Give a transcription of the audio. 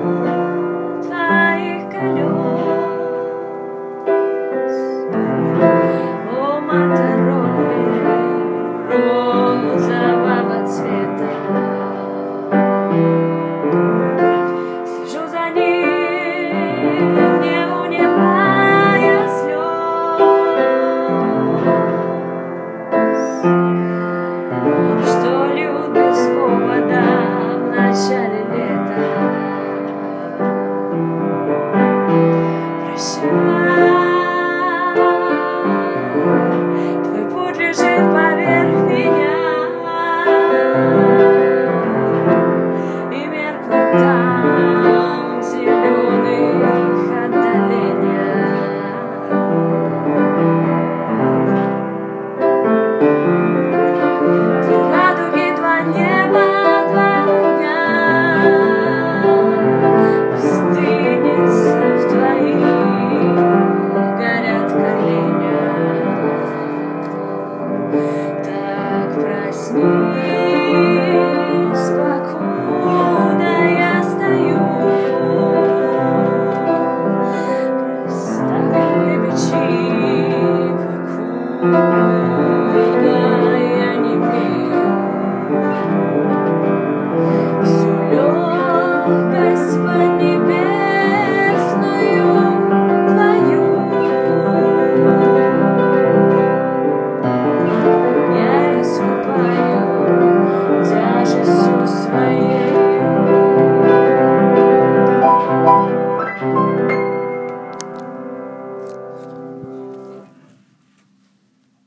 твоих колес. О, Моторола розового цвета, слежу за ним, не унимая слез, что льют без повода в начале лета. Прощай, твой путь лежит поверх меня, и меркнут там в зеленых отдалениях. Твои радуги, два неба, два огня стынется в твоих горят коленях. Так проснись, покуда я стою, расставили бичи, покуда